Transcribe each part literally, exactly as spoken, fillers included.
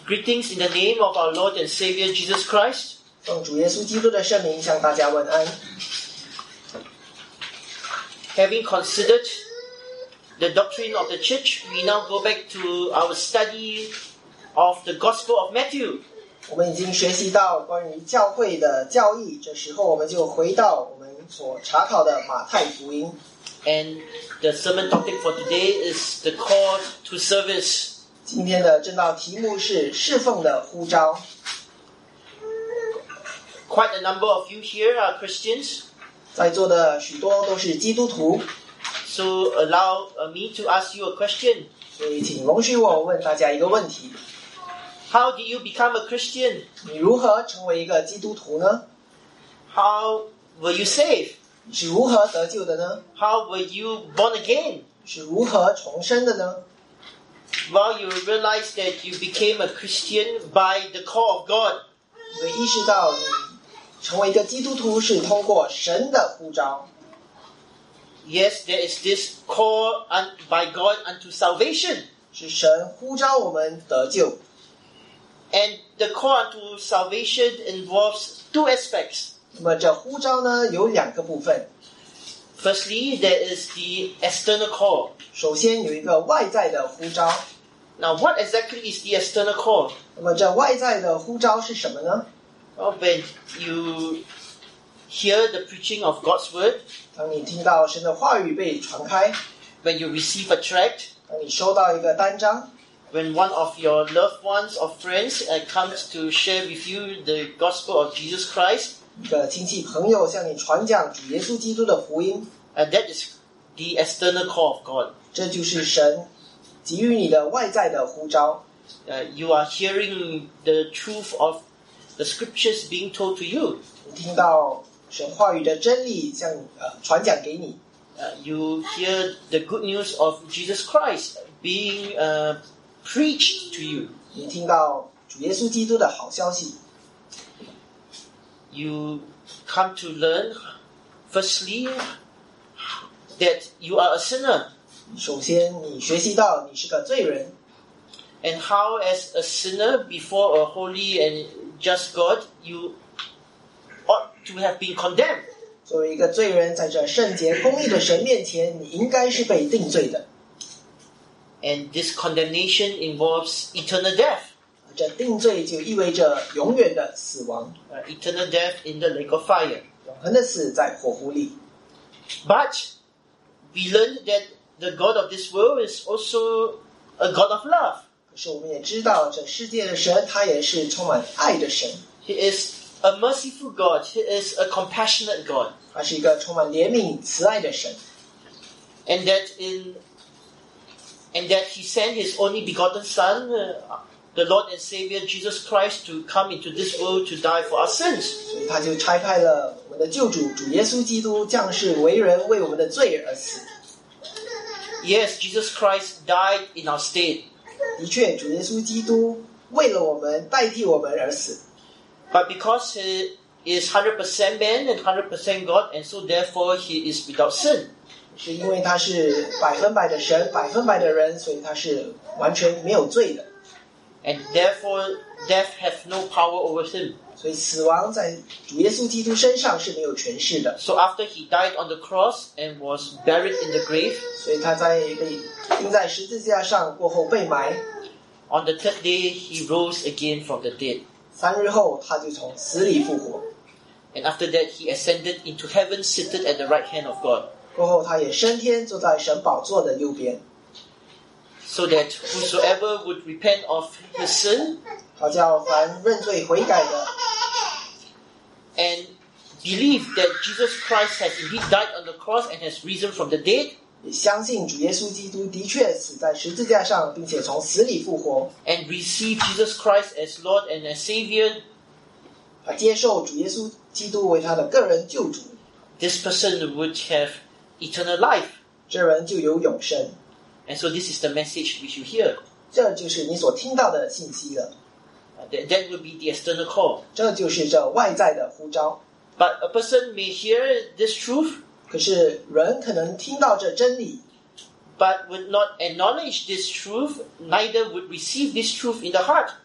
Greetings in the name of our Lord and Savior Jesus Christ. 奉主耶稣基督的圣名向大家问安。 Having considered the doctrine of the church, we now go back to our study of the Gospel of Matthew. 我们已经学习到关于教会的教义，这时候我们就回到我们所查考的马太福音。 And the sermon topic for today is the call to service. 今天的正道题目是侍奉的呼召。 Quite a number of you here are Christians. 在座的许多都是基督徒， So allow me to ask you a question. 所以请容许我问大家一个问题： How did you become a Christian? 你如何成为一个基督徒呢？ How were you saved? 你是如何得救的呢？ How were you born again? 你是如何重生的呢？ Well, you realize that you became a Christian by the call of God. 你会意识到你成为一个基督徒是通过神的呼召。 Yes, there is this call by God unto salvation. 是神呼召我们得救。 And the call unto salvation involves two aspects. 那么这呼召呢有两个部分。 Firstly, there is the external call. 首先有一个外在的呼召。 Now, what exactly is the external call? 那么这外在的呼召是什么呢？ Well, when you hear the preaching of God's word, 当你听到神的话语被传开， when you receive a tract, 当你收到一个单张， when one of your loved ones or friends uh, comes to share with you the gospel of Jesus Christ, 一个亲戚朋友向你传讲主耶稣基督的福音， uh, that is the external call of God. 这就是神给予你的外在的呼召。 Uh, you are hearing the truth of the scriptures being told to you. 你听到神话语的真理向你呃传讲给你， Uh, you hear the good news of Jesus Christ being uh, preached to you. 你听到主耶稣基督的好消息。 You come to learn, firstly, that you are a sinner. 首先，你学习到你是个罪人， And how, as a sinner before a holy and just God, you ought to have been condemned. 作为一个罪人，在这圣洁公义的神面前，你应该是被定罪的。 And this condemnation involves eternal death. 这定罪就意味着永远的死亡， Uh, eternal death in the lake of fire. 永恒的死在火湖里。 But we learned that the God of this world is also a God of love. 可是我们也知道，这世界的神，他也是充满爱的神， He is a merciful God. He is a compassionate God. 他是一个充满怜悯、慈爱的神。 And that in and that He sent His only begotten Son, uh, the Lord and Savior Jesus Christ, to come into this world to die for our sins. 所以他就差派了我们的救主主耶稣基督降世为人，为我们的罪而死。 Yes, Jesus Christ died in our stead. 的确，主耶稣基督为了我们代替我们而死。 But because He is one hundred percent man and one hundred percent God, and so therefore He is without sin. 是因为他是百分百的神，百分百的人，所以他是完全没有罪的。 And therefore death hath no power over Him. 所以死亡在主耶稣基督身上是没有权势的。 So after He died on the cross and was buried in the grave, 所以他在被钉在十字架上过后被埋， on the third day He rose again from the dead. 三日后他就从死里复活。 And after that He ascended into heaven, seated at the right hand of God. 过后他也升天，坐在神宝座的右边， So that whosoever would repent of his sin 好叫凡认罪悔改的， and believe that Jesus Christ has indeed died on the cross and has risen from the dead, 也相信主耶稣基督的确死在十字架上，并且从死里复活， and receive Jesus Christ as Lord and as Savior, 他接受主耶稣基督为他的个人救主， this person would have eternal life. 这人就有永生。 And so this is the message which you hear. 这就是你所听到的信息了， Uh, That, that would be the external call. 这就是这外在的呼召。 But a person may hear this truth, 可是人可能听到这真理， but would not acknowledge this truth, neither would receive this truth in the heart.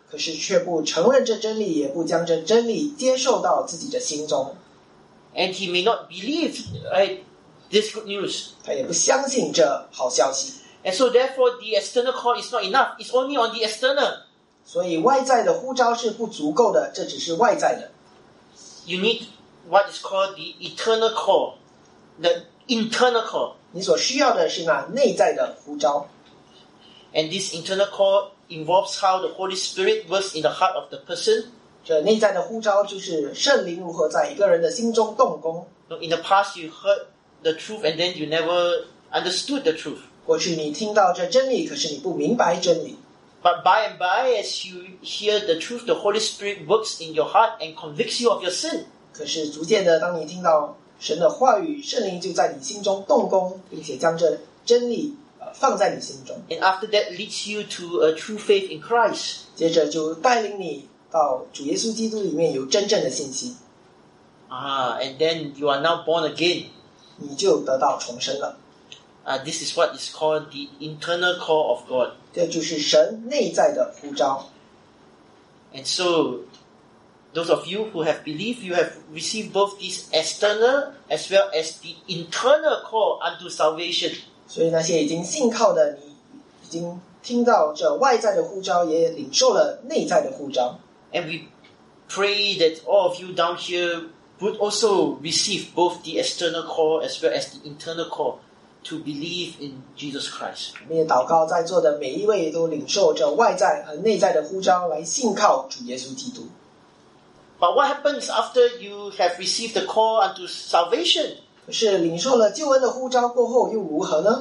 可是却不承认这真理，也不将这真理接受到自己的心中。 And he may not believe right, this good news. 他也不相信这好消息。 And so therefore the external call is not enough. It's only on the external. 所以外在的呼召是不足够的，这只是外在的。 You need what is called the eternal call, the internal call. 你所需要的是那内在的呼召。 And this internal call involves how the Holy Spirit works in the heart of the person. 这内在的呼召就是圣灵如何在一个人的心中动工。 In the past you heard the truth and then you never understood the truth. 过去你听到这真理，可是你不明白真理。 But by and by, as you hear the truth, the Holy Spirit works in your heart and convicts you of your sin. 可是逐渐的，当你听到神的话语，圣灵就在你心中动工，并且将这真理、呃、放在你心中。 And after that leads you to a true faith in Christ. 接着就带领你到主耶稣基督里面有真正的信心。 Ah, and then you are now born again. 你就得到重生了。 Uh, this is what is called the internal call of God. 这就是神内在的呼召。 And so, those of you who have believed, you have received both this external as well as the internal call unto salvation. 所以那些已经信靠的，你已经听到这外在的呼召，也领受了内在的呼召。 And we pray that all of you down here would also receive both the external call as well as the internal call to believe in Jesus Christ. 我们也祷告在座的每一位都领受着外在和内在的呼召，来信靠主耶稣基督。 But what happens after you have received the call unto salvation? 可是领受了救恩的呼召过后又如何呢？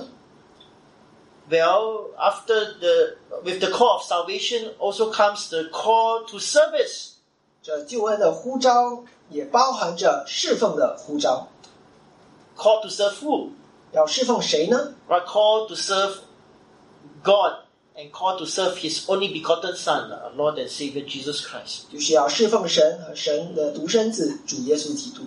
Well, after the with the call of salvation also comes the call to service. 这救恩的呼召也包含着侍奉的呼召。 Call to serve who? 要侍奉谁呢？ Right, call to serve God and call to serve His only begotten Son, our Lord and Savior Jesus Christ. 就是要侍奉神和神的独生子主耶稣基督。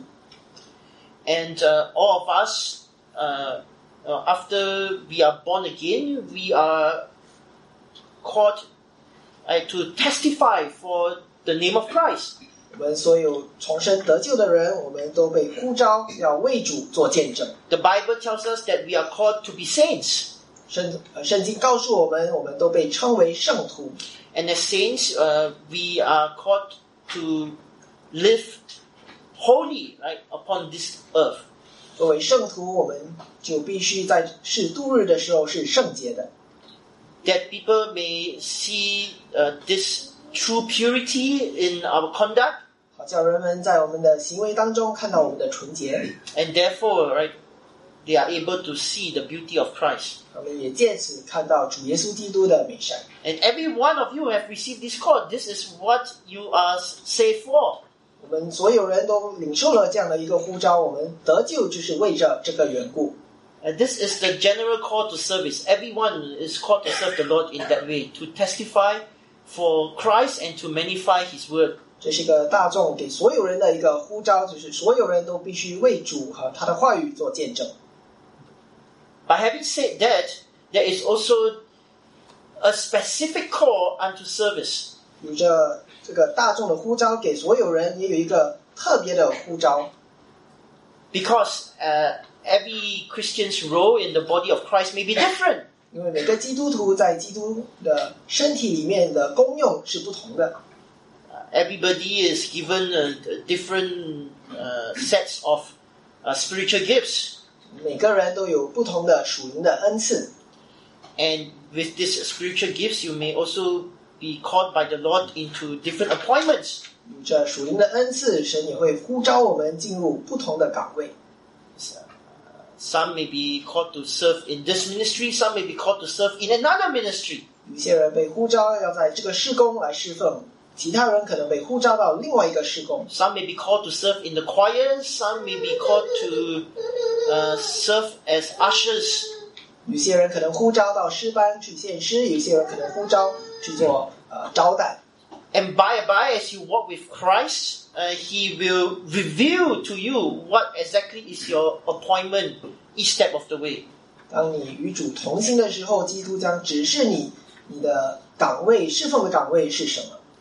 And uh, all of us, uh, uh, after we are born again, we are called uh, to testify for the name of Christ. 我们所有重生得救的人，我们都被呼召要为主做见证。 The Bible tells us that we are called to be saints. 圣圣经告诉我们，我们都被称为圣徒。 And as saints, uh, we are called to live holy, right, upon this earth. 作为圣徒，我们就必须在世度日的时候是圣洁的。 That people may see uh, this true purity in our conduct. 好叫人们在我们的行为当中看到我们的纯洁。 And therefore, right, they are able to see the beauty of Christ. 我们也借此看到主耶稣基督的美善。 And every one of you have received this call. This is what you are saved for. 我们所有人都领受了这样的一个呼召，我们得救就是为着这个缘故。 And this is the general call to service. Everyone is called to serve the Lord in that way, to testify for Christ and to magnify His word. 这是一个大众给所有人的一个呼召，就是所有人都必须为主和他的话语做见证。 But having said that, there is also a specific call unto service. 有着这个大众的呼召给所有人，也有一个特别的呼召。 Because uh, every Christian's role in the body of Christ may be different. 因为每个基督徒在基督的身体里面的功用是不同的。 Everybody is given uh, different uh, sets of uh, spiritual gifts. 每个人都有不同的属灵的恩赐。 And with these spiritual gifts, you may also be called by the Lord into different appointments. 有着属灵的恩赐，神也会呼召我们进入不同的岗位。 Some may be called to serve in this ministry, some may be called to serve in another ministry. 有些人被呼召要在这个事工来侍奉，其他人可能被呼召到另外一个事工。 Some may be called to serve in the choir, some may be called to uh, serve as ushers. 有些人可能呼召到诗班去献诗，有些人可能呼召去做呃招待。 And by and by, as you walk with Christ, uh, He will reveal to you what exactly is your appointment each step of the way. 当你与主同行的时候，基督将指示你你的岗位侍奉的岗位是什么。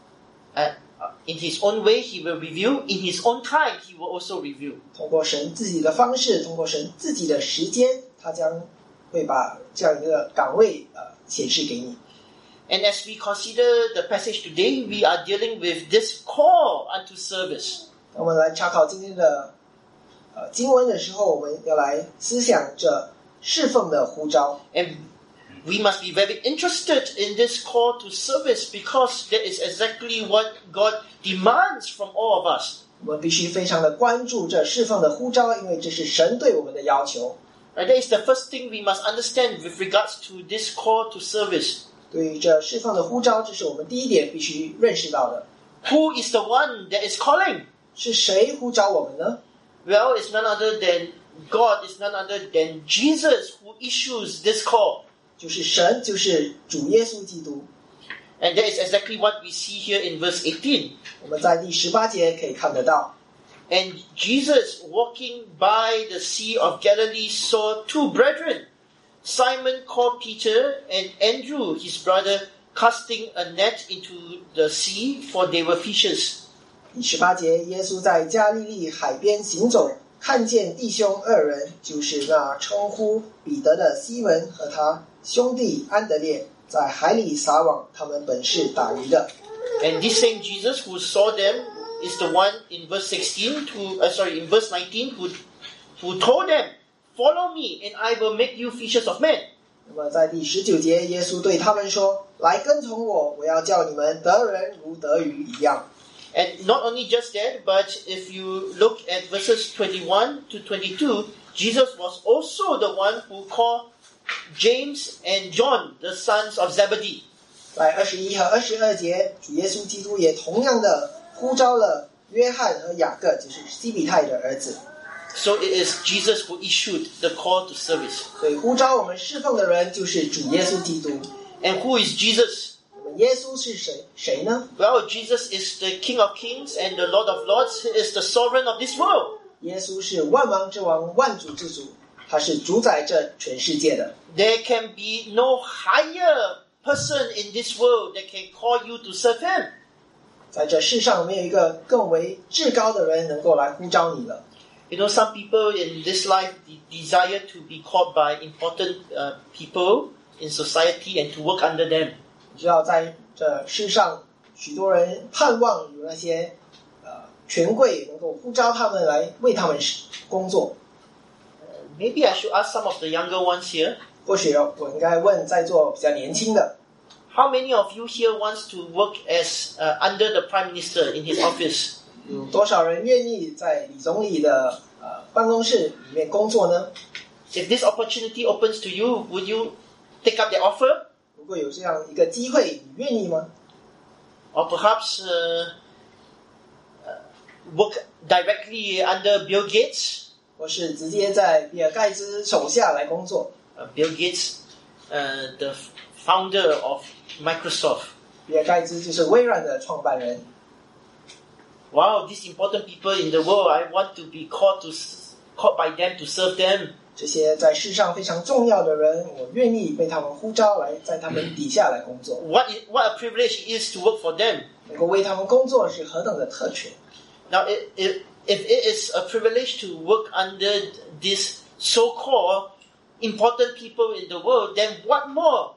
Uh, in his own way, he will reveal. In his own time, he will also reveal. 通过神自己的方式，通过神自己的时间，他将会把这样一个岗位呃显示给你。 And as we consider the passage today, we are dealing with this call unto service. 我们来查考今天的呃经文的时候，我们要来思想这侍奉的呼召。 And we must be very interested in this call to service because that is exactly what God demands from all of us. 我们必须非常的关注这侍奉的呼召，因为这是神对我们的要求。 And that is the first thing we must understand with regards to this call to service. 对于这侍奉的呼召，这是我们第一点必须认识到的。 Who is the one that is calling? 是谁呼召我们呢？ Well, it's none other than God, it's none other than Jesus who issues this call. 就是神，就是主耶稣基督。 And that is exactly what we see here in verse eighteen. 我们在第十八节可以看得到。 And Jesus, walking by the Sea of Galilee, saw two brethren, Simon called Peter and Andrew, his brother, casting a net into the sea, for they were fishers. 第十八节，耶稣在加利利海边行走，看见弟兄二人，就是那称呼彼得的西门和他兄弟安德烈，在海里撒网，他们本是打鱼的。 And this same Jesus who saw them is the one in verse sixteen, to, uh, sorry, in verse nineteen, who, who told them, "Follow me, and I will make you fishers of men." 那么在第十九节，耶稣对他们说：“来跟从我，我要叫你们得人如得鱼一样。” And not only just that, but if you look at verses twenty-one to twenty-two, Jesus was also the one who called James and John, the sons of Zebedee. 在二十一和二十二节，主耶稣基督也同样的呼召了约翰和雅各，就是西比泰的儿子。 So it is Jesus who issued the call to service. 所以呼召我们侍奉的人就是主耶稣基督。 And who is Jesus? 耶稣是谁？谁呢？ Well, Jesus is the King of Kings and the Lord of Lords. He is the sovereign of this world. 耶稣是万王之王，万主之主，他是主宰这全世界的。 There can be no higher person in this world that can call you to serve Him. 在这世上没有一个更为至高的人能够来呼召你了。 You know, some people in this life desire to be called by important uh, people in society and to work under them. 你知道，在这世上，许多人盼望有那些呃权贵能够呼召他们来为他们工作。 Uh, maybe I should ask some of the younger ones here. 或许我应该问在座比较年轻的 How many of you here wants to work as uh, under the Prime Minister in his office? 有多少人愿意在李总理的呃办公室里面工作呢？ If this opportunity opens to you, would you take up the offer? 如果有这样一个机会，你愿意吗？ Or perhaps uh, uh, work directly under Bill Gates? 或是直接在比尔盖茨手下来工作？ Uh, Bill Gates, uh, the founder of Microsoft. 比尔盖茨就是微软的创办人。 Wow, these important people in the world, I want to be called to called by them to serve them. 这些在世上非常重要的人，我愿意被他们呼召来在他们底下来工作。 What is, what a privilege it is to work for them. 能够为他们工作是何等的特权。 Now, if, if, if it is a privilege to work under these so-called important people in the world, then what more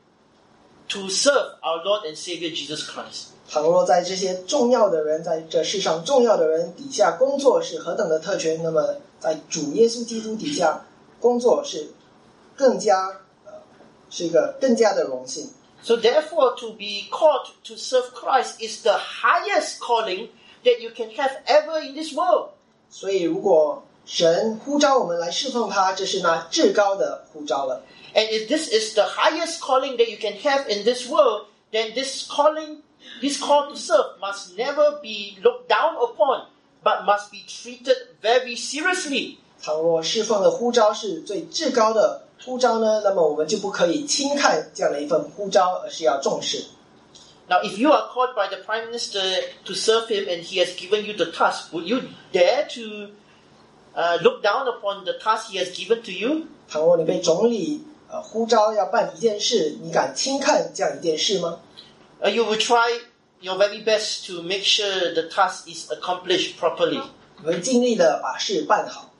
to serve our Lord and Savior Jesus Christ? 倘若在这些重要的人，在这世上重要的人底下工作是何等的特权，那么在主耶稣基督底下工作是更加呃是一个更加的荣幸。 So therefore, to be called to serve Christ is the highest calling that you can have ever in this world. 所以如果神呼召我们来侍奉他，这是那至高的呼召了。 And if this is the highest calling that you can have in this world, then this calling, this call to serve must never be looked down upon, but must be treated very seriously. 倘若侍奉的呼召是最至高的呼召呢，那么我们就不可以轻看这样的一份呼召，而是要重视。 Now, if you are called by the Prime Minister to serve him and he has given you the task, would you dare to uh, look down upon the task he has given to you? 倘若你被总理呃呼召要办一件事，你敢轻看这样一件事吗？ Uh, you will try your very best to make sure the task is accomplished properly. 你会尽力的把事办好。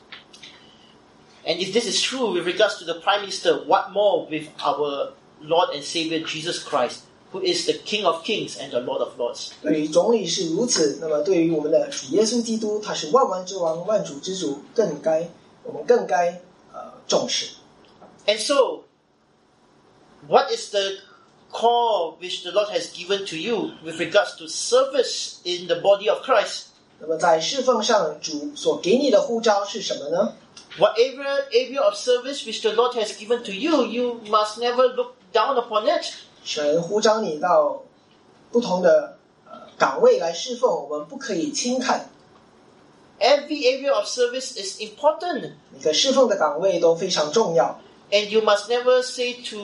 And if this is true with regards to the Prime Minister, what more with our Lord and Savior Jesus Christ, who is the King of Kings and the Lord of Lords? 对于总理是如此，那么对于我们的主耶稣基督，他是万王之王、万主之主，更该我们更该呃重视。 And so, what is the call which the Lord has given to you with regards to service in the body of Christ? 那么在侍奉上，主所给你的呼召是什么呢？ Whatever area of service which the Lord has given to you, you must never look down upon it. 神呼召你到不同的呃岗位来侍奉，我们不可以轻看。 Every area of service is important. 每个侍奉的岗位都非常重要。 And you must never say to,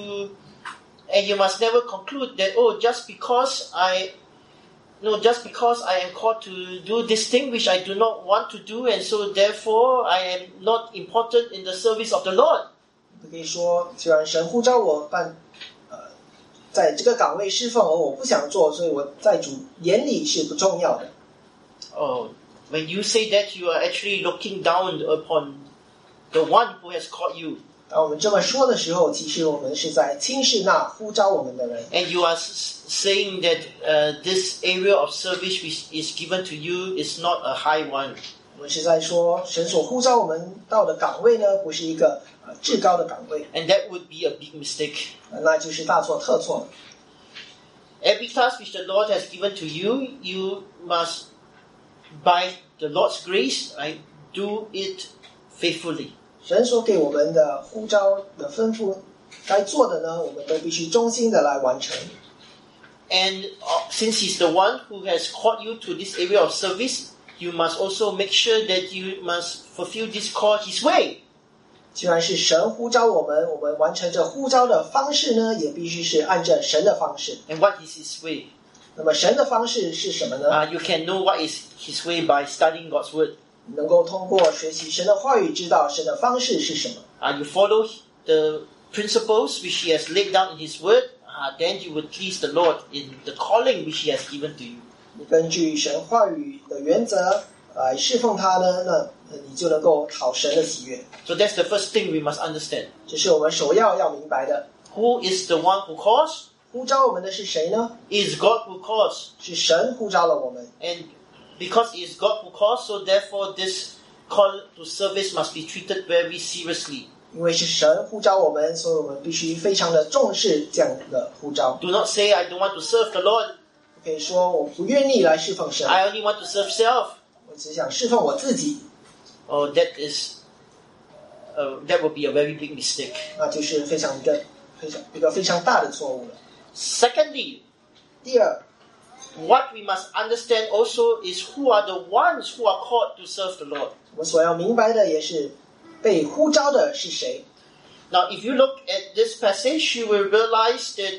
and you must never conclude that, oh, just because I, no, just because I am called to do this thing which I do not want to do, and so therefore I am not important in the service of the Lord. 不可以说，虽然神呼召我办，呃，在这个岗位侍奉，而我不想做，所以我在主眼里是不重要的。 Oh, when you say that, you are actually looking down upon the one who has called you. 当我们这么说的时候，其实我们是在轻视那呼召我们的人。 And you are s- saying that uh, this area of service which is given to you is not a high one. 我们是在说，神所呼召我们到的岗位呢，不是一个呃至高的岗位， And that would be a big mistake. 呃那就是大错特错了。 Every task which the Lord has given to you, you must, by the Lord's grace, right, do it faithfully. 神所给我们的呼召的吩咐，该做的呢，我们都必须忠心的来完成。 And uh, since He's the one who has called you to this area of service, you must also make sure that you must fulfill this call His way. 既然是神呼召我们，我们完成这呼召的方式呢，也必须是按照神的方式。 And what is His way? 那么神的方式是什么呢？ Uh, you can know what is His way by studying God's Word. 能够通过学习神的话语，知道神的方式是什么。 Uh, you follow the principles which He has laid down in His Word, uh, then you will please the Lord in the calling which He has given to you. 你根据神话语的原则来侍奉他呢，那你就能够讨神的喜悦。 So that's the first thing we must understand. 这是我们首要要明白的。 Who is the one who calls? 呼召我们的是谁呢？ It is God who calls. 是神呼召了我们。 And because it is God who calls, so therefore this call to service must be treated very seriously. 因为是神呼召我们，所以我们必须非常的重视这样的呼召。 Do not say, I don't want to serve the Lord. 可以说我不愿意来侍奉神， I only want to serve self. 我只想侍奉我自己， Oh, that is, uh, that would be a very big mistake. 那就是非常一个非常一个非常大的错误了。 Secondly, 第二， what we must understand also is who are the ones who are called to serve the Lord. 我们所要明白的也是被呼召的是谁。 Now, if you look at this passage, you will realize that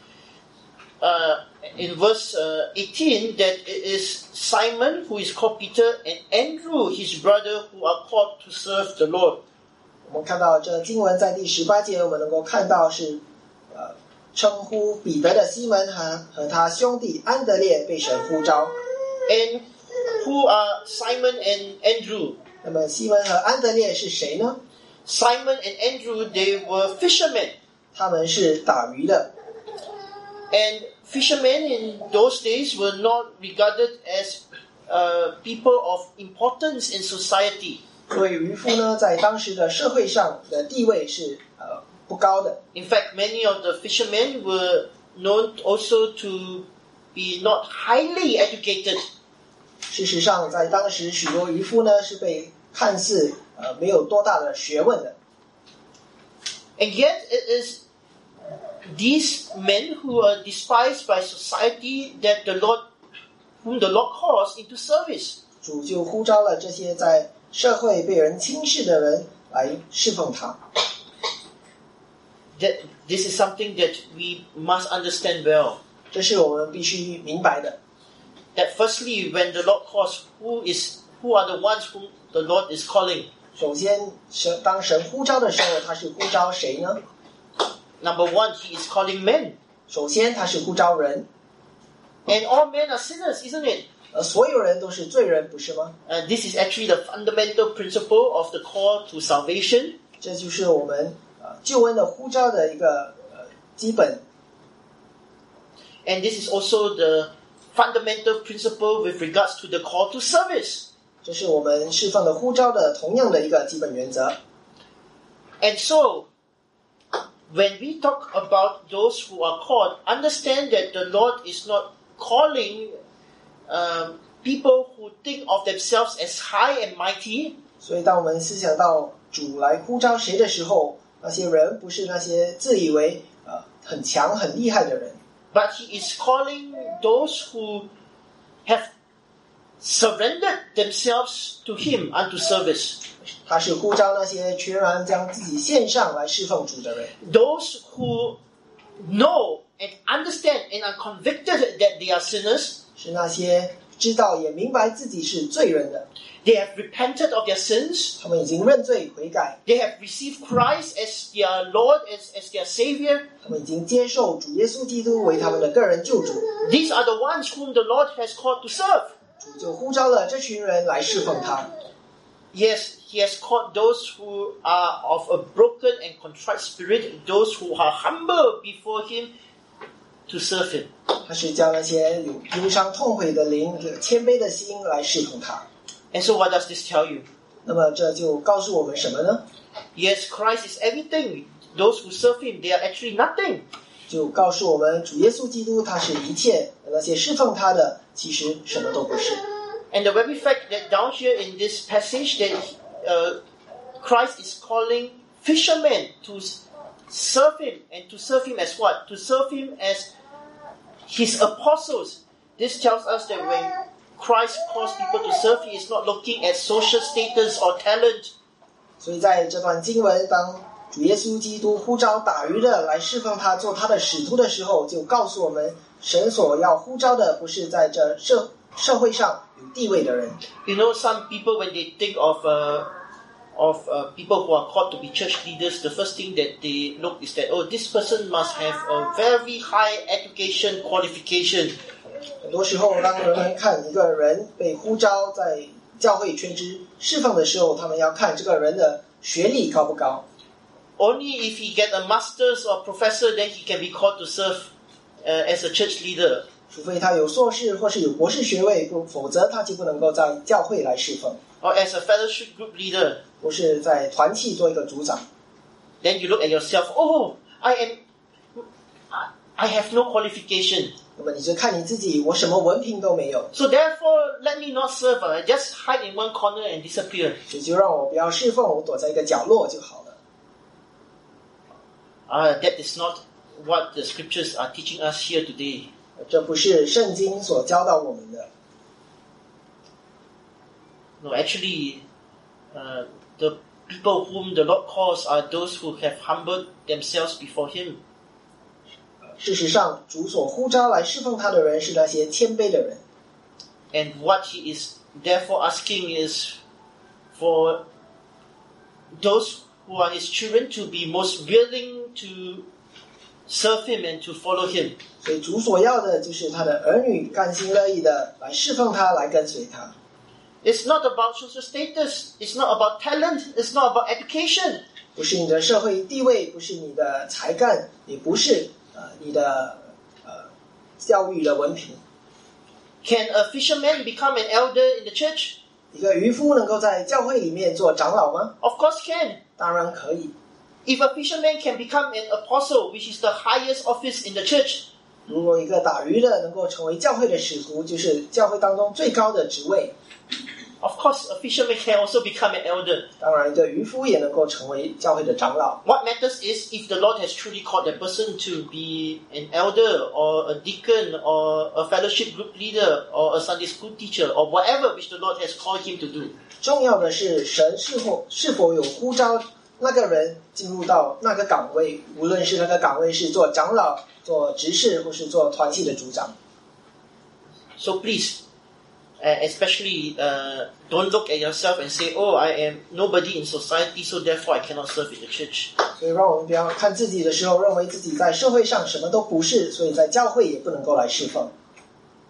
uh, in verse uh, eighteen, that it is Simon, who is called Peter, and Andrew, his brother, who are called to serve the Lord. 我们看到这经文在第十八节，我们能够看到是呃称呼彼得的西门和和他兄弟安德烈被神呼召。 And who are Simon and Andrew? 那么西门和安德烈是谁呢？ Simon and Andrew, they were fishermen. 他们是打鱼的。 And fishermen in those days were not regarded as uh, people of importance in society. 作为渔夫呢，在当时的社会上的地位是呃不高的。 In fact, many of the fishermen were known also to be not highly educated. 事实上，在当时许多渔夫呢是被看似呃没有多大的学问的。 And yet it is these men who are despised by society that the Lord, whom the Lord calls into service. 主就呼召了这些在社会被人轻视的人来侍奉他。 That this is something that we must understand well. 这是我们必须明白的。 That firstly, when the Lord calls, who is who are the ones whom the Lord is calling? 首先，神当神呼召的时候，他是呼召谁呢？ Number one, He is calling men. 首先，他是呼召人。 And all men are sinners, isn't it? 而所有人都是罪人，不是吗？ And this is actually the fundamental principle of the call to salvation. 这就是我们呃救恩的呼召的一个呃基本。 And this is also the fundamental principle with regards to the call to service. 这是我们释放的呼召的同样的一个基本原则。 And so, when we talk about those who are called, understand that the Lord is not calling um, people who think of themselves as high and mighty. 所以当我们思想到主来呼召谁的时候，那些人不是那些自以为呃很强很厉害的人， But he is calling those who have surrendered themselves to him unto service. 他是呼召那些全然将自己献上来侍奉主的人。 Those who know and understand and are convicted that they are sinners. 是那些知道也明白自己是罪人的， They have repented of their sins. 他们已经认罪悔改， They have received Christ as their Lord, as, as their Savior. 他们已经接受主耶稣基督为他们的个人救主。 These are the ones whom the Lord has called to serve. 主就呼召了这群人来侍奉他。 Yes, he has called those who are of a broken and contrite spirit, those who are humble before him, to serve him. 他是叫那些有忧伤痛悔的灵、有谦卑的心来侍奉他。 And so what does this tell you? 那么这就告诉我们什么呢？ Yes, Christ is everything. Those who serve him, they are actually nothing. 就告诉我们主耶稣基督他是一切，那些侍奉他的其实什么都不是。 And the very fact that down here in this passage that uh, Christ is calling fishermen to serve him, and to serve him as what? To serve him as his apostles. This tells us that when Christ calls people to serve, he is not looking at social status or talent. 所以在这段经文，当主耶稣基督呼召打鱼的来侍奉他做他的使徒的时候，就告诉我们，神所要呼召的不是在这社社会上有地位的人。 You know, some people when they think of uh, of uh, people who are called to be church leaders, the first thing that they look is that, oh, this person must have a very high education qualification. 很多时候，当人们看一个人被呼召在教会全职侍奉的时候，他们要看这个人的学历高不高。 Only if he get a master's or professor, then he can be called to serve uh, as a church leader. 除非他有硕士或是有博士学位，不否则他就不能够在教会来侍奉， Or as a fellowship group leader. 或是在团契做一个组长。 Then you look at yourself, oh, I am, I have no qualification. 那么你就看你自己，我什么文凭都没有， So therefore, let me not serve. I just hide in one corner and disappear. 所以就让我不要侍奉，我躲在一个角落就好了。 Ah, that is not what the scriptures are teaching us here today. 这不是圣经所教导我们的。 No, actually, uh, the people whom the Lord calls are those who have humbled themselves before Him. 事实上，主所呼召来侍奉他的人是那些谦卑的人。 And what He is therefore asking is for those who are His children to be most willing to serve Him and to follow Him. 所以主所要的就是他的儿女甘心乐意的来侍奉他，来跟随他。 It's not about social status. It's not about talent. It's not about education. 不是你的社会地位，不是你的才干，也不是呃你的呃教育的文凭。 Can a fisherman become an elder in the church? 一个渔夫能够在教会里面做长老吗？ Of course can. 当然可以。 If a fisherman can become an apostle, which is the highest office in the church, 如果一个打鱼的能够成为教会的使徒，就是教会当中最高的职位。 of course a fisherman can also become an elder. 当然，一个渔夫也能够成为教会的长老。 What matters is if the Lord has truly called that person to be an elder or a deacon or a fellowship group leader or a Sunday school teacher or whatever which the Lord has called him to do. 重要的是神是否是否有呼召那个人进入到那个岗位，无论是那个岗位是做长老、做执事，或是做团契的组长。 So please, uh, especially uh, don't look at yourself and say, oh, I am nobody in society, so therefore I cannot serve in the church. 所以让我们不要看自己的时候，认为自己在社会上什么都不是，所以在教会也不能够来侍奉。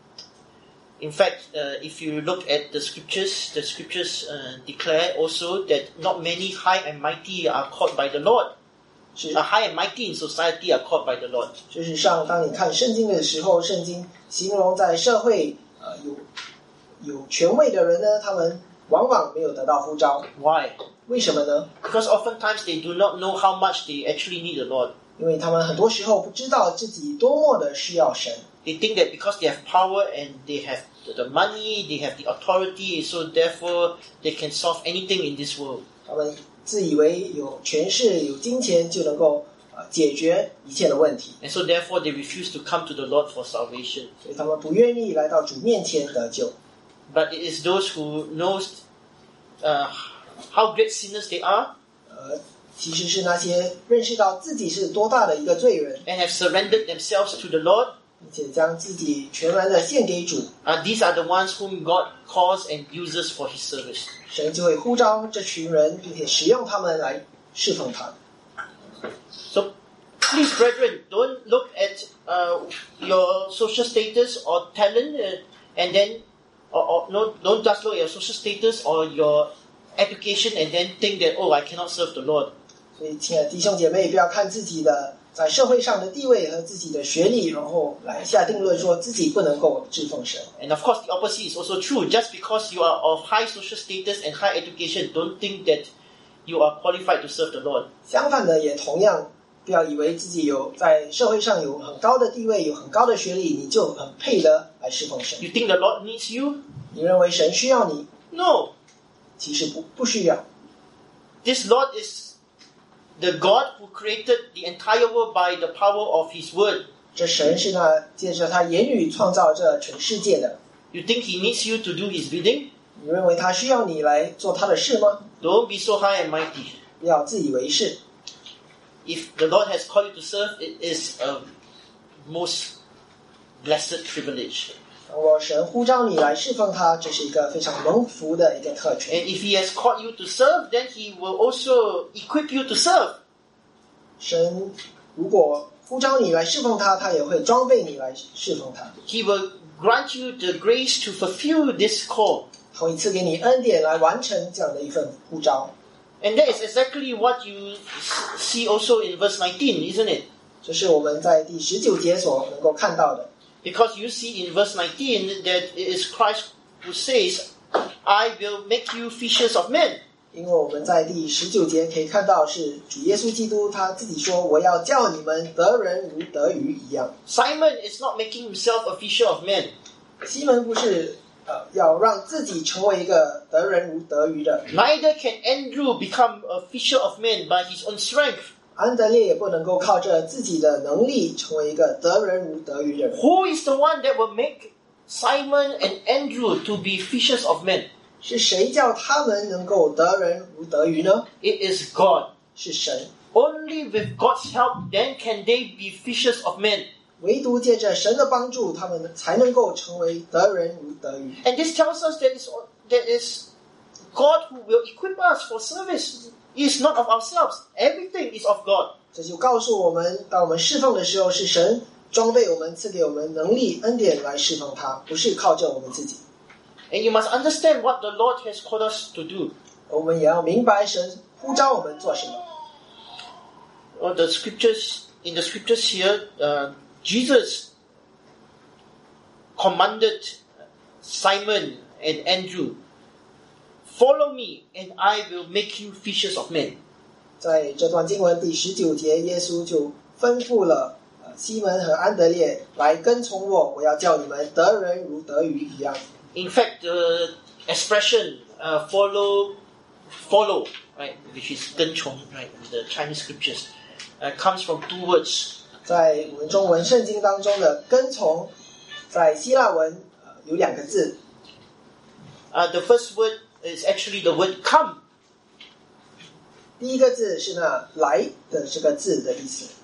In fact, uh, if you look at the scriptures, the scriptures uh, declare also that not many high and mighty are called by the Lord. 是 Uh, high and mighty in society are called by the Lord. 事实上，当你看圣经的时候，圣经形容在社会呃有有权位的人呢，他们往往没有得到呼召。 Why? 为什么呢？ Because oftentimes they do not know how much they actually need the Lord. 因为他们很多时候不知道自己多么的需要神。 They think that because they have power and they have the money, they have the authority, so therefore they can solve anything in this world. 他们自以为有权势、有金钱就能够呃解决一切的问题， And so therefore they refuse to come to the Lord for salvation. 所以他们不愿意来到主面前得救。 But it is those who knows uh, how great sinners they are 呃，其实是那些认识到自己是多大的一个罪人， and have surrendered themselves to the Lord. 并且将自己全然的献给主， Uh, these are the ones whom God calls and uses for His service. 神就会呼召这群人，并且使用他们来侍奉他。 So please, brethren, don't look at uh, your social status or talent uh, and then, or, or no, don't just look at your social status or your education and then think that, oh, I cannot serve the Lord. 所以，亲爱的弟兄姐妹，不要看自己的在社会上的地位和自己的学历，然后来下定论说自己不能够侍奉神。 And of course, the opposite is also true. Just because you are of high social status and high education, don't think that you are qualified to serve the Lord. 相反的，也同样不要以为自己有在社会上有很高的地位、有很高的学历，你就很配得来侍奉神。 You think the Lord needs you? 你认为神需要你， No. 其实不不需要。 This Lord is the God who created the entire world by the power of His word. 这神是那借着他言语创造这全世界的。 You think He needs you to do His bidding? 你认为他需要你来做他的事吗？ Don't be so high and mighty. 不要自以为是。 If the Lord has called you to serve, it is a most blessed privilege. 如果神呼召你来侍奉他，这是一个非常蒙福的一个特权。 And if He has called you to serve, then He will also equip you to serve. 神如果呼召你来侍奉他，他也会装备你来侍奉他。 He will grant you the grace to fulfill this call. 他会赐给你恩典来完成这样的一份呼召。 And that is exactly what you see also in verse nineteen, isn't it? 这是我们在第十九节所能够看到的。 Because you see in verse nineteen that it is Christ who says, I will make you fishers of men. 因为我们在第十九节可以看到是主耶稣基督他自己说，我要叫你们得人如得鱼一样。 Simon is not making himself a fisher of men. 西门不是呃要让自己成为一个得人如得鱼的， Neither can Andrew become a fisher of men by his own strength. 安德烈也不能够靠着自己的能力成为一个得人如得鱼的人。 Who is the one that will make Simon and Andrew to be fishers of men? 是谁叫他们能够得人如得鱼呢？ It is God. 是神。 Only with God's help then can they be fishers of men. 唯独借着神的帮助，他们才能够成为得人如得鱼。 And this tells us that is that is God who will equip us for service. It is not of ourselves. Everything is of God. 这就告诉我们，当我们侍奉的时候，是神装备我们，赐给我们能力、恩典来侍奉他，不是靠着我们自己。 And you must understand what the Lord has called us to do. 我们也要明白神呼召我们做什么。 Well, the scriptures in the scriptures here, uh, Jesus commanded Simon and Andrew, "Follow me, and I will make you fishers of men." 在这段经文第十九节，耶稣就吩咐了呃西门和安德烈来跟从我，我要叫你们得人如得鱼一样。 In fact, the expression uh, "follow," follow, right, which is 跟从, right, in the Chinese scriptures, uh, comes from two words. 在我们中文圣经当中的跟从，在希腊文、呃、有两个字。 Uh, the first word is actually the word "come." 第一个字是那来的这个字的意思，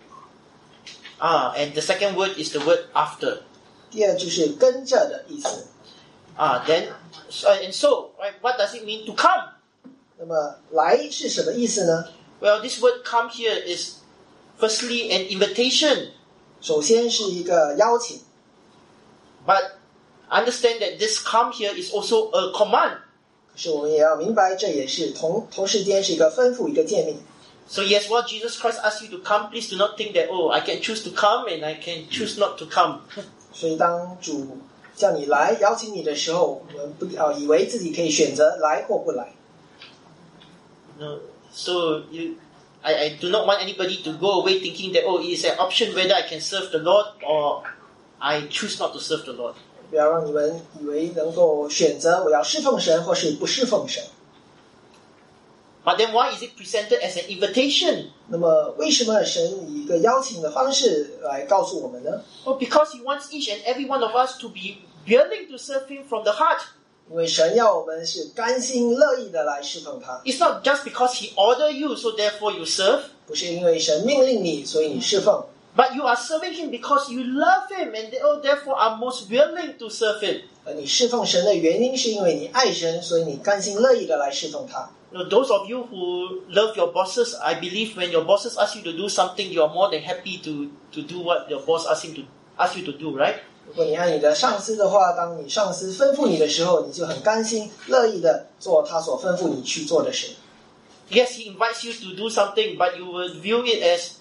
Ah, and the second word is the word "after." 第二就是跟着的意思。 Ah, then, so, and so, right, what does it mean to come? 那么来是什么意思呢？ Well, this word "come" here is firstly an invitation, 首先是一个邀请， but understand that this come here is also a command. 可是我们也要明白，这也是同同时间是一个吩咐，一个诫命。 So yes, while Jesus Christ asks you to come, please do not think that, oh, I can choose to come and I can choose not to come. 所以当主叫你来邀请你的时候，我们不要以为自己可以选择来或不来。 No, so you, I, I do not want anybody to go away thinking that, oh, it is an option whether I can serve the Lord or I choose not to serve the Lord. 不要让你们以为能够选择我要侍奉神或是不侍奉神。 But then why is it presented as an invitation? 那么为什么神以一个邀请的方式来告诉我们呢？ Oh, because He wants each and every one of us to be willing to serve Him from the heart. 因为神要我们是甘心乐意的来侍奉他。 It's not just because He ordered you, so therefore you serve. 不是因为神命令你，所以你侍奉。 But you are serving Him because you love Him and oh, therefore are most willing to serve Him. 而你侍奉神的原因是因为你爱神，所以你甘心乐意的来侍奉他。 You know, those of you who love your bosses, I believe when your bosses ask you to do something, you are more than happy to, to do what your boss asks him to ask you to do, right? 如果你爱你的上司的话，当你上司吩咐你的时候，你就很甘心乐意的做他所吩咐你去做的事。 Yes, he invites you to do something, but you will view it as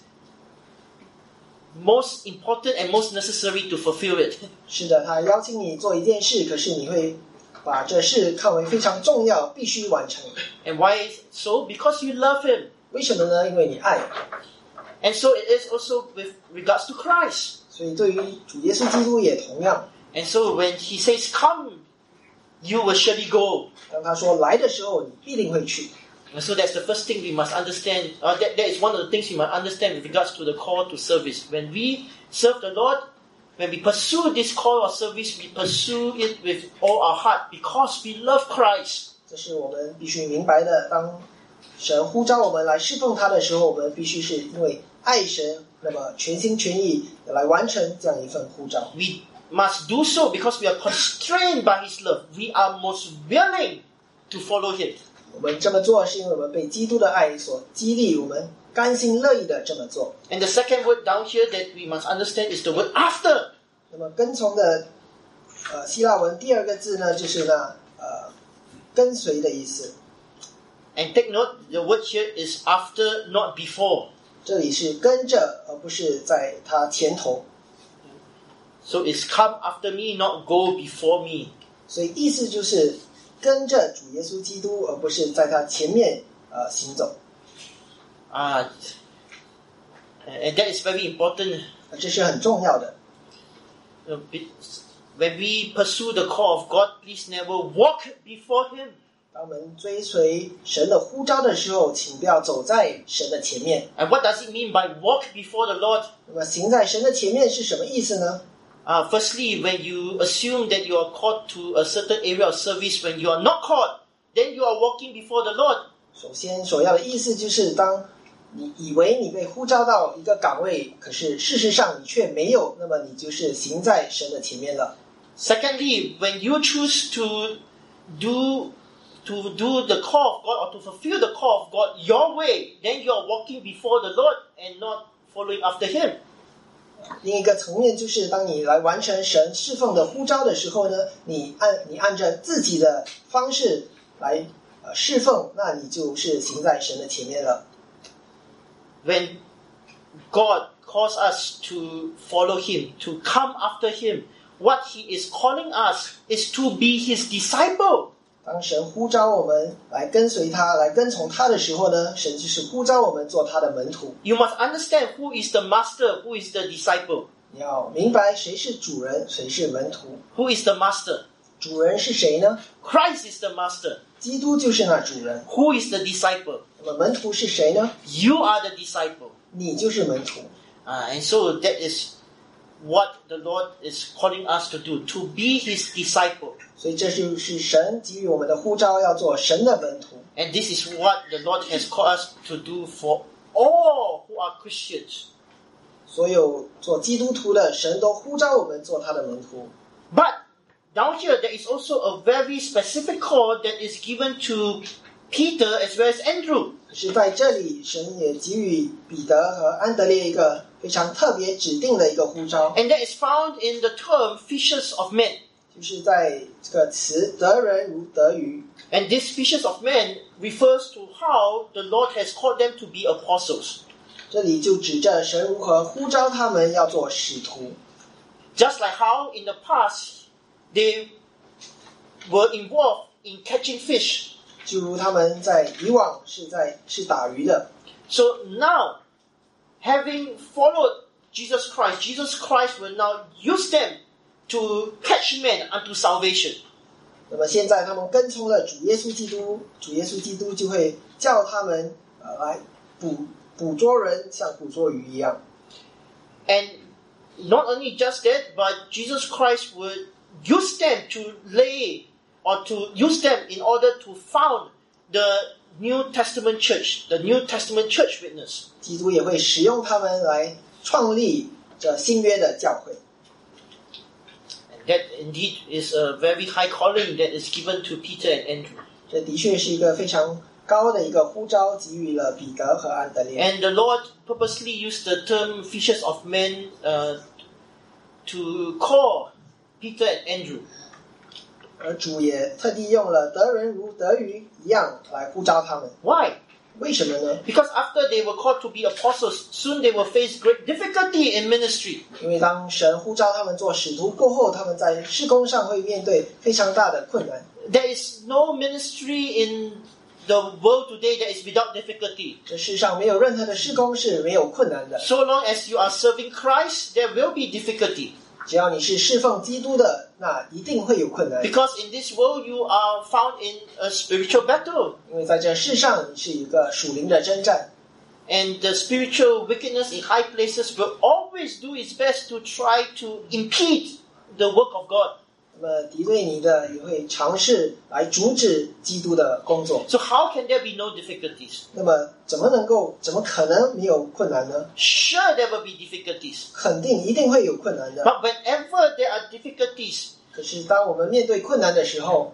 most important and most necessary to fulfill it. 是的，他邀请你做一件事，可是你会把这事看为非常重要，必须完成。 And why so? Because you love Him. 为什么呢？因为你爱。 And so it is also with regards to Christ. 所以对于主耶稣基督也同样。 And so when He says, come, you will surely go. 当他说来的时候，你必定会去。 And so that's the first thing we must understand. Uh, that, that is one of the things we must understand with regards to the call to service. When we serve the Lord, when we pursue this call of service, we pursue it with all our heart because we love Christ. 这是我们必须明白的。当神呼召我们来侍奉他的时候，我们必须是因为爱神，那么全心全意来完成这样一份呼召。 We must do so because we are constrained by His love. We are most willing to follow Him. 我们这么做是因为我们被基督的爱所激励，我们甘心乐意的这么做。 And the second word down here that we must understand is the word after. 那么跟从的呃希腊文第二个字呢，就是呢呃跟随的意思。 And take note, the word here is after, not before. 这里是跟着，而不是在他前头。 So it's come after me, not go before me. 所以意思就是跟着主耶稣基督，而不是在他前面呃行走。 Ah, and that is very important. 这是很重要的。 When we pursue the call of God, please never walk before Him. 当我们追随神的呼召的时候，请不要走在神的前面。 And what does it mean by walk before the Lord? 那么行在神的前面是什么意思呢？ Uh, firstly, when you assume that you are called to a certain area of service, when you are not called, then you are walking before the Lord. 首先所要的意思就是，当你以为你被呼召到一个岗位，可是事实上你却没有，那么你就是行在神的前面了。 Secondly, when you choose to do to do the call of God or to fulfill the call of God your way, then you are walking before the Lord and not following after Him. 另一个层面就是，当你来完成神侍奉的呼召的时候呢，你按你按照自己的方式来呃侍奉，那你就是行在神的前面了。 When God calls us to follow Him, to come after Him, what He is calling us is to be His disciple. 当神呼召我们来跟随他，来跟从他的时候呢，神就是呼召我们做他的门徒。 You must understand who is the master, who is the disciple. 你要明白谁是主人，谁是门徒。 Who is the master? 主人是谁呢？ Christ is the master. 基督就是那主人。 Who is the disciple? 那么门徒是谁呢？ You are the disciple. 你就是门徒。 Uh, and so that is what the Lord is calling us to do, to be His disciple. 所以这就是神给予我们的呼召，要做神的门徒。 And this is what the Lord has called us to do for all who are Christians. 所有做基督徒的，神都呼召我们做他的门徒。 But down here there is also a very specific call that is given to Peter as well as Andrew. 可是在这里，神也给予彼得和安德烈一个非常特别指定的一个呼召。 And that is found in the term fishers of men. 就是在这个词得人如得鱼。 And this fishes of men refers to how the Lord has called them to be apostles. 这里就指着神如何呼召他们要做使徒。 Just like how in the past they were involved in catching fish. 就如他们在以往是在是打鱼的。 So now, having followed Jesus Christ, Jesus Christ will now use them to catch men unto salvation. 那么现在他们跟从了主耶稣基督，主耶稣基督就会叫他们呃来捕捕捉人，像捕捉鱼一样。 And not only just that, but Jesus Christ will use them to lay or to use them in order to found the New Testament church, the New Testament church witness. 基督也会使用他们来创立这新约的教会。 That indeed is a very high calling that is given to Peter and Andrew. 这的确是一个非常高的一个呼召，给予了彼得和安德烈。 And the Lord purposely used the term fishers of men uh, to call Peter and Andrew. 而主也特地用了得人如得鱼一样来呼召他们。 Why? 为什么呢？ Because after they were called to be apostles, soon they will face great difficulty in ministry. 因为当神呼召他们做使徒过后，他们在事工上会面对非常大的困难。 There is no ministry in the world today that is without difficulty. 这世上没有任何的事工是没有困难的。 So long as you are serving Christ, there will be difficulty. 只要你是侍奉基督的，那一定会有困难。 Because in this world you are found in a spiritual battle. 因为在这世上你是一个属灵的征战。 And the spiritual wickedness in high places will always do its best to try to impede the work of God. 那么敌对你的也会尝试来阻止基督的工作。 So how can there be no difficulties? 那么怎么能够怎么可能没有困难呢？ Sure, there will be difficulties. 肯定一定会有困难的。 But whenever there are difficulties, 可是当我们面对困难的时候，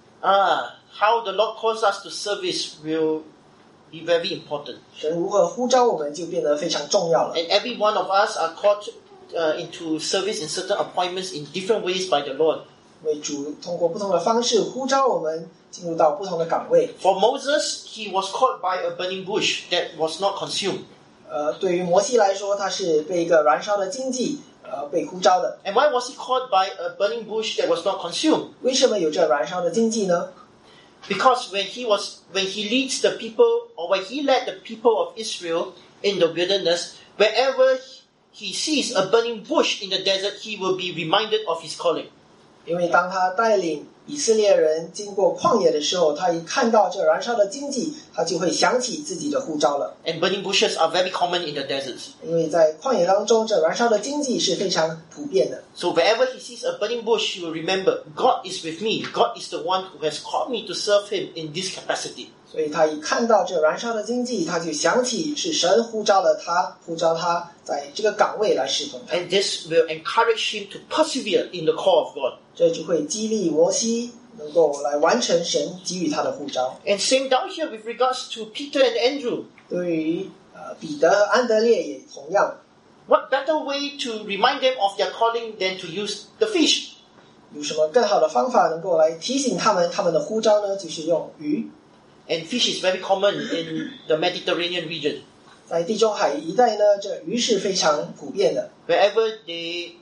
ah, how the Lord calls us to service will be very important. 神如何呼召我们就变得非常重要了。 And every one of us are called uh, into service in certain appointments in different ways by the Lord. 为主通过不同的方式呼召我们进入到不同的岗位。 For Moses, he was caught by a burning bush that was not consumed. 呃，对于摩西来说，他是被一个燃烧的荆棘呃被呼召的。 And why was he caught by a burning bush that was not consumed? 为什么有这燃烧的荆棘呢？ Because when he was, when he leads the people, or when he led the people of Israel in the wilderness, wherever he sees a burning bush in the desert, he will be reminded of his calling. 因为当他带领以色列人经过旷野的时候，他一看到这燃烧的荆棘，他就会想起自己的呼召了。 And burning bushes are very common in the deserts. 因为在旷野当中，这燃烧的荆棘是非常普遍的。 So wherever he sees a burning bush, he will remember, God is with me. God is the one who has called me to serve him in this capacity. 所以他一看到这燃烧的荆棘，他就想起是神呼召了他，呼召他在这个岗位来侍奉他。 And this will encourage him to persevere in the call of God. 这就会激励摩西能够来完成神给予他的呼召。 And same down here with regards to Peter and Andrew. 对于呃彼得和安德烈也同样， What better way to remind them of their calling than to use the fish? 有什么更好的方法能够来提醒他们他们的呼召呢？就是用鱼。 And fish is very common in the Mediterranean region. 在地中海一带呢，这鱼是非常普遍的。 Wherever they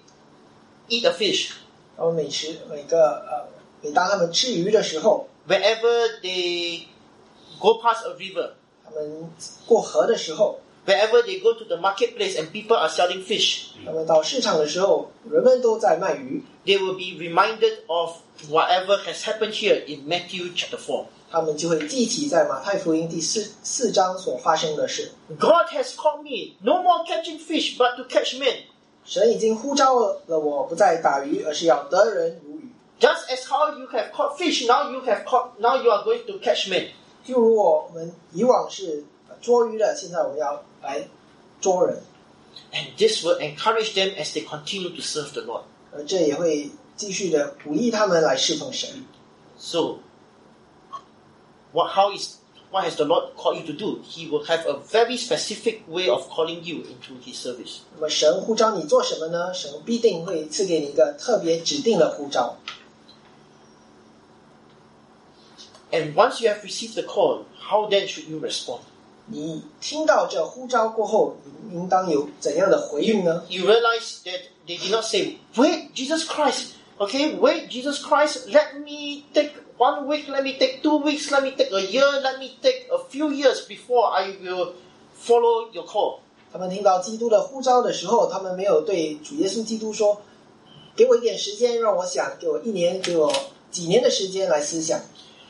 eat a fish, 他们每吃每个呃，每当他们吃鱼的时候， wherever they go past a river, 他们过河的时候， wherever they go to the marketplace and people are selling fish, 他们到市场的时候，人们都在卖鱼， they will be reminded of whatever has happened here in Matthew chapter four. 他们就会记起在马太福音第四四章所发生的事。 God has called me no more catching fish but to catch men. 神已经呼召了我，不再打鱼，而是要得人如鱼。 Just as how you have caught fish, now you have caught, now you are going to catch men. 就如我们以往是捉鱼的，现在我们要来捉人。 And this will encourage them as they continue to serve the Lord. 而这也会继续的鼓励他们来侍奉神。 So, what, how is, what has the Lord called you to do? He will have a very specific way of calling you into His service. 那么神呼召你做什么呢？神必定会赐给你一个特别指定的呼召。 And once you have received the call, how then should you respond? 你听到这呼召过后，你应当有怎样的回应呢？ You realize that they did not say, wait, Jesus Christ, okay, wait, Jesus Christ, let me take one week, let me take two weeks, let me take a year, let me take a few years before I will follow your call. 他们听到基督的呼召的时候，他们没有对主耶稣基督说，给我一点时间让我想，给我一年，给我几年的时间来思想。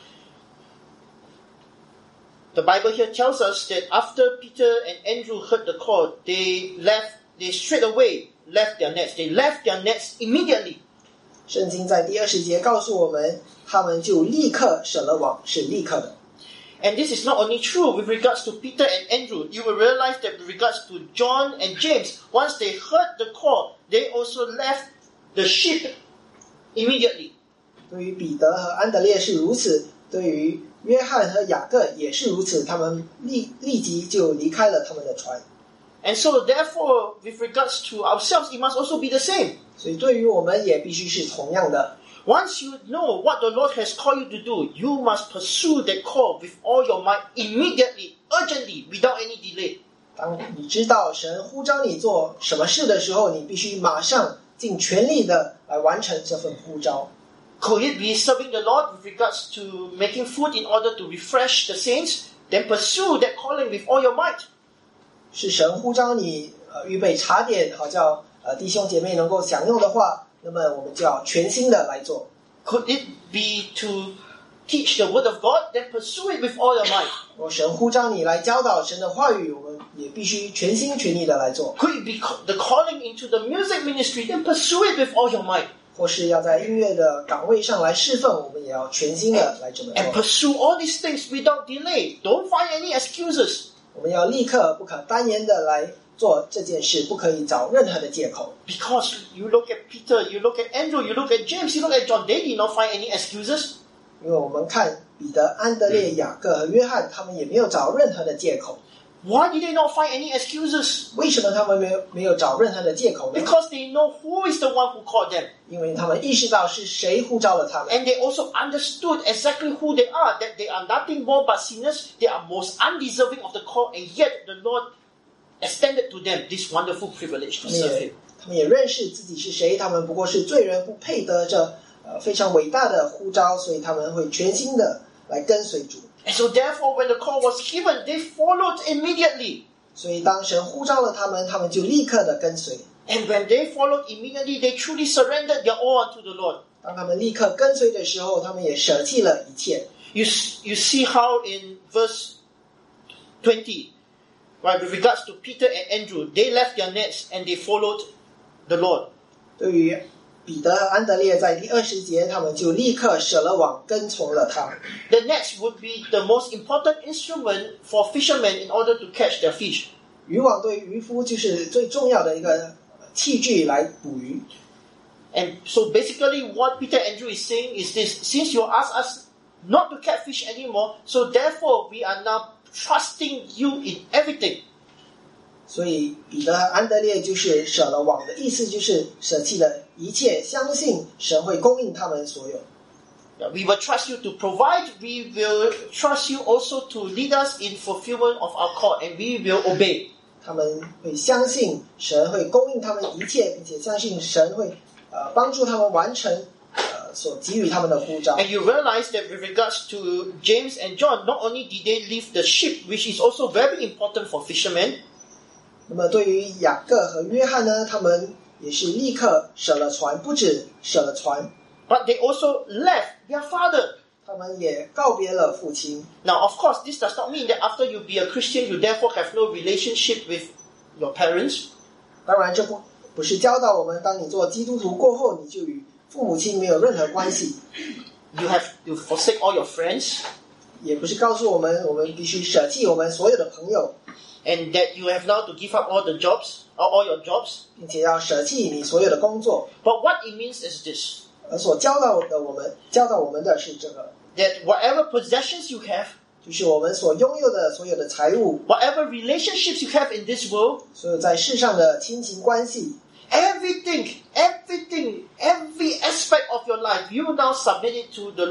The Bible here tells us that after Peter and Andrew heard the call, they left, they straight away left their nets. They left their nets immediately. 圣经在第二十节告诉我们，他们就立刻舍了网，是立刻的。 And this is not only true with regards to Peter and Andrew. You will realize that with regards to John and James, once they heard the call, they also left the ship immediately. 对于彼得和安德烈是如此，对于约翰和雅各也是如此，他们立立即就离开了他们的船。 And so therefore, with regards to ourselves, it must also be the same. 所以对于我们也必须是同样的。 Once you know what the Lord has called you to do, you must pursue that call with all your might immediately, urgently, without any delay. 当你知道神呼召你做什么事的时候，你必须马上尽全力的来完成这份呼召。 Could it be serving the Lord with regards to making food in order to refresh the saints? Then pursue that calling with all your might. 是神呼召你呃预备茶点，好叫呃弟兄姐妹能够享用的话，那么我们就要全心的来做。 Could it be to teach the word of God? Then pursue it with all your might. 若神呼召你来教导神的话语，我们也必须全心全意的来做。 Could it be the calling into the music ministry? Then pursue it with all your might. 或是要在音乐的岗位上来侍奉，我们也要全心的来这么 And 做。 pursue all these things without delay. Don't find any excuses. 我们要立刻不可单言的来做这件事，不可以找任何的借口。 Because you look at Peter, you look at Andrew, you look at James, you look at John, they did not find any excuses. 因为我们看彼得、安德烈、雅各和约翰，他们也没有找任何的借口。 Why did they not find any excuses? 为什么他们没有没有找任何的借口呢？ Because they know who is the one who called them. 因为他们意识到是谁呼召了他们， And they also understood exactly who they are, that they are nothing more but sinners. They are most undeserving of the call, and yet the Lord extended to them this wonderful privilege to 他们 serve 也 Him. 他们也认识自己是谁，他们不过是罪人，不配得这呃非常伟大的呼召，所以他们会全心的来跟随主。 And so therefore, when the call was given, they followed immediately. 所以当神呼召了他们，他们就立刻的跟随。 And when they followed immediately, they truly surrendered their all unto the Lord. 当他们立刻跟随的时候，他们也舍弃了一切。 You, you see how in verse twenty, right, with regards to Peter and Andrew, they left their nets and they followed the Lord. 对于彼得和安德烈，在第二十节，他们就立刻舍了网，跟从了他。 The nets would be the most important instrument for fishermen in order to catch their fish. 渔网对渔夫就是最重要的一个器具来捕鱼。 And so basically what Peter and Andrew is saying is this: since you ask us not to catch fish anymore, so therefore we are now trusting you in everything. 所以彼得和安德烈就是舍了网的意思，就是舍弃了一切，相信神会供应他们所有。 We will trust you to provide. We will trust you also to lead us in fulfillment of our call, and we will obey. 他们会相信神会供应他们一切，并且相信神会呃帮助他们完成呃所给予他们的呼召。 And you realize that with regards to James and John, not only did they leave the ship, which is also very important for fishermen, 那么对于雅各和约翰呢，他们也是立刻舍了船，不止舍了船， but they also left their father. 他们也告别了父亲。 Now, of course, this does not mean that after you be a Christian, you therefore have no relationship with your parents. 当然，这不不是教导我们，当你做基督徒过后，你就与父母亲没有任何关系， You have to forsake all your friends, 也不是告诉我们我们必须舍弃我们所有的朋友， and that you have now to give up all the jobs, or all your jobs. 并且要舍弃你所有的工作。 But what it means is this: 而所教导的我们，教导我们的是这个， that whatever possessions you have, 就是我们所拥有的所有的财物， whatever relationships you have in this world, 所有在世上的亲情关系， everything, everything, every aspect of your life, you now submit it to the Lord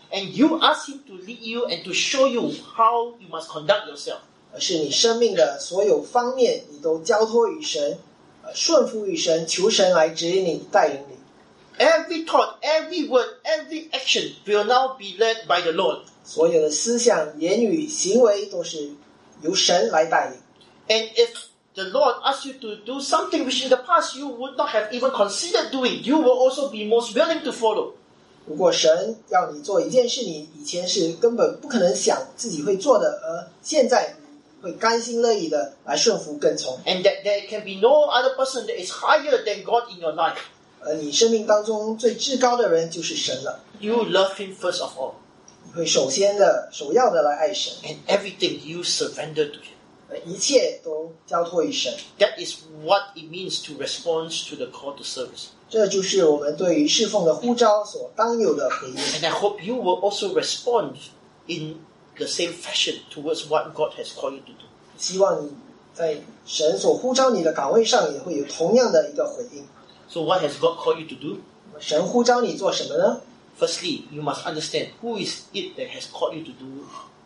and you ask him to lead you and to show you how you must conduct yourself. 而是你生命的所有方面，你都交托于神，呃顺服于神，求神来指引你、带领你。 Every thought, every word, every action will now be led by the Lord. 所有的思想、言语、行为都是由神来带领。 And if the Lord asks you to do something which in the past you would not have even considered doing, you will also be most willing to follow. 如果神要你做一件事，你以前是根本不可能想自己会做的，而现在你会甘心乐意的来顺服跟从。 And that there can be no other person that is higher than God in your life. 而你生命当中最至高的人就是神了。 You love him first of all. 你会首先的、首要的来爱神， And everything you surrender to him. 而一切都交托于神。 That is what it means to respond to the call to service. 这就是我们对于侍奉的呼召所当有的回应。 And I hope you will also respond in the same fashion towards what God has called you to do. 希望你在神所呼召你的岗位上也会有同样的一个回应。 So what has God called you to do? 神呼召你做什么呢？ Firstly, you must understand who is it that has called you to do,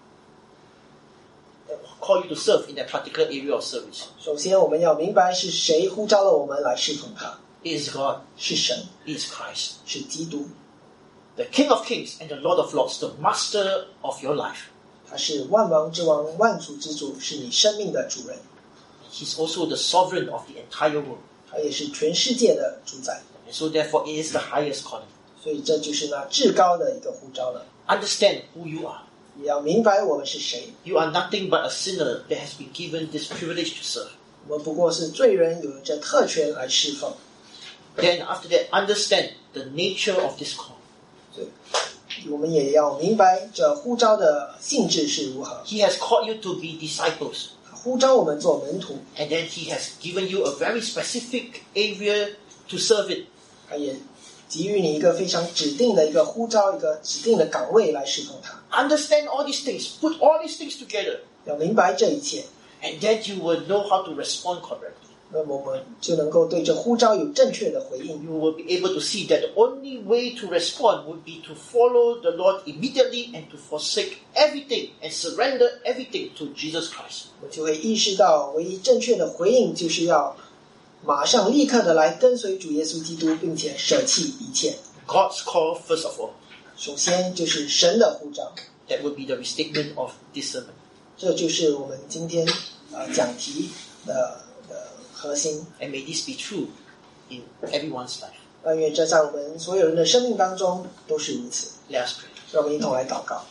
called you to serve in that particular area of service. 首先我们要明白是谁呼召了我们来侍奉他， It is God. 是神， It is Christ. 是基督， The King of Kings and the Lord of Lords, the Master of your life. 他是万王之王、万主之主，是你生命的主人， He's also the sovereign of the entire world. 他也是全世界的主宰。 And so therefore it is the highest calling. 所以这就是那至高的一个呼召了。 Understand who you are. 也要明白我们是谁， You are nothing but a sinner that has been given this privilege to serve. 我们不过是罪人，有着特权来侍奉。 Then after that, understand the nature of this call. 所以我们也要明白这呼召的性质是如何。 He has called you to be disciples. 他呼召我们做门徒， And then he has given you a very specific area to serve it. 他也给予你一个非常指定的一个呼召，一个指定的岗位来侍奉他。 Understand all these things. Put all these things together. 要明白这一切， And then you will know how to respond correctly. 那么我们就能够对这呼召有正确的回应。 You will be able to see that the only way to respond would be to follow the Lord immediately and to forsake everything and surrender everything to Jesus Christ. 我就会意识到，唯一正确的回应就是要马上立刻的来跟随主耶稣基督，并且舍弃一切。 God's call first of all. 首先就是神的呼召， That would be the restatement of this sermon. 这就是我们今天呃讲题的的核心。 And may this be true in everyone's life. 但愿这在我们所有人的生命当中都是如此。 Let us pray. 让我们一同来祷告。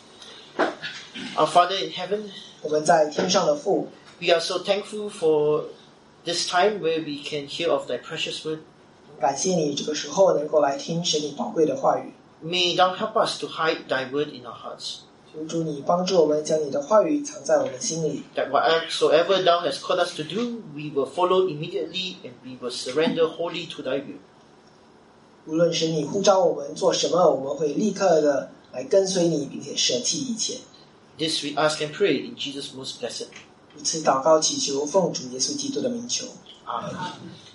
Our Father in heaven, 我们在天上的父， we are so thankful for this time where we can hear of thy precious word. 感谢你这个时候能够来听神你宝贵的话语。 May thou help us to hide thy word in our hearts, 求主你帮助我们将你的话语藏在我们心里， that whatsoever thou hast called us to do, we will follow immediately and we will surrender wholly to thy will. 无论是你呼召我们做什么，我们会立刻的来跟随你，并且舍弃一切。 This we ask and pray in Jesus' most blessed name. 如此祷告祈求，奉主耶稣基督的名求。 Amen.